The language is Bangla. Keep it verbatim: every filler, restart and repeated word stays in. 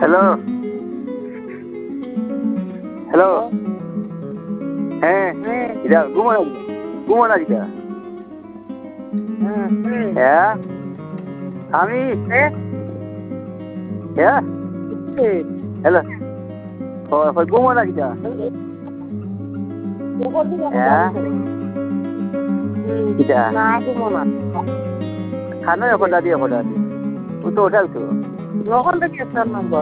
হ্যালো হ্যালো হ্যাঁ এটা ঘুমানো ঘুমানো যেটা হ্যাঁ আমি হ্যাঁ হ্যালো ঘুমানো যেটা হ্যাঁ kita nah aku mau nak karena ya pada dia pada dia untuk hotel tu lo kan tak kisah nama